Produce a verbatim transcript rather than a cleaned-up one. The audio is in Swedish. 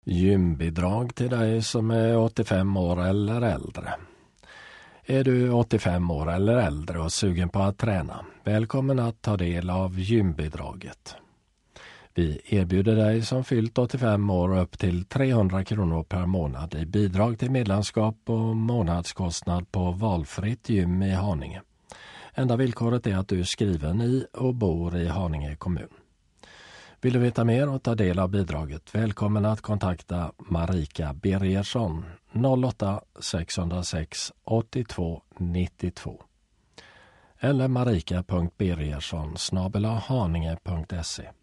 Gymbidrag till dig som är åttiofem år eller äldre. Är du åttiofem år eller äldre och sugen på att träna? Välkommen att ta del av gymbidraget. Vi erbjuder dig som fyllt åttiofem år upp till trehundra kronor per månad i bidrag till medlemskap och månadskostnad på valfritt gym i Haninge. Enda villkoret är att du är skriven i och bor i Haninge kommun. Vill du veta mer och ta del av bidraget? Välkommen att kontakta Marika Birgersson noll åtta sex noll sex åttiotvå nittiotvå eller marika punkt birgersson snabel-a haninge punkt se.